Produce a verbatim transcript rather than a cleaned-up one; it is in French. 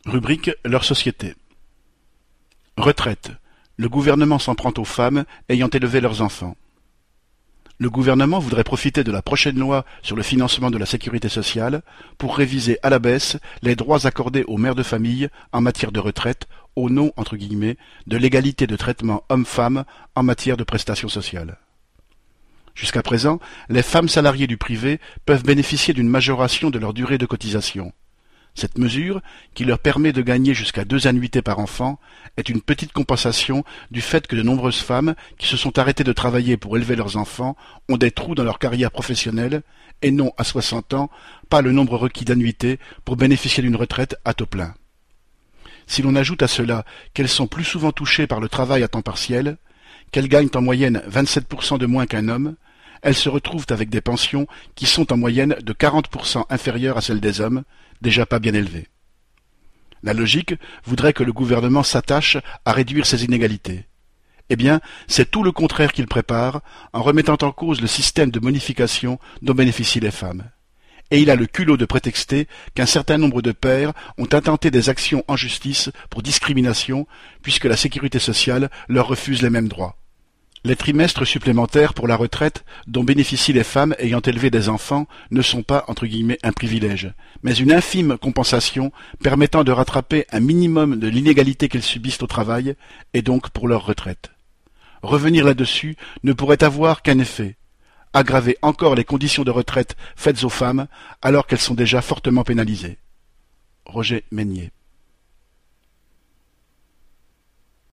Rubrique leur société. Retraite. Le gouvernement s'en prend aux femmes ayant élevé leurs enfants. Le gouvernement voudrait profiter de la prochaine loi sur le financement de la sécurité sociale pour réviser à la baisse les droits accordés aux mères de famille en matière de retraite au nom, entre guillemets, de l'égalité de traitement homme-femme en matière de prestations sociales. Jusqu'à présent, les femmes salariées du privé peuvent bénéficier d'une majoration de leur durée de cotisation. Cette mesure, qui leur permet de gagner jusqu'à deux annuités par enfant, est une petite compensation du fait que de nombreuses femmes qui se sont arrêtées de travailler pour élever leurs enfants ont des trous dans leur carrière professionnelle et n'ont, à soixante ans, pas le nombre requis d'annuités pour bénéficier d'une retraite à taux plein. Si l'on ajoute à cela qu'elles sont plus souvent touchées par le travail à temps partiel, qu'elles gagnent en moyenne vingt-sept pour cent de moins qu'un homme, elles se retrouvent avec des pensions qui sont en moyenne de quarante pour cent inférieures à celles des hommes, déjà pas bien élevées. La logique voudrait que le gouvernement s'attache à réduire ces inégalités. Eh bien, c'est tout le contraire qu'il prépare en remettant en cause le système de bonification dont bénéficient les femmes. Et il a le culot de prétexter qu'un certain nombre de pères ont intenté des actions en justice pour discrimination puisque la sécurité sociale leur refuse les mêmes droits. Les trimestres supplémentaires pour la retraite dont bénéficient les femmes ayant élevé des enfants ne sont pas, entre guillemets, un privilège, mais une infime compensation permettant de rattraper un minimum de l'inégalité qu'elles subissent au travail et donc pour leur retraite. Revenir là-dessus ne pourrait avoir qu'un effet, aggraver encore les conditions de retraite faites aux femmes alors qu'elles sont déjà fortement pénalisées. Roger Meignier.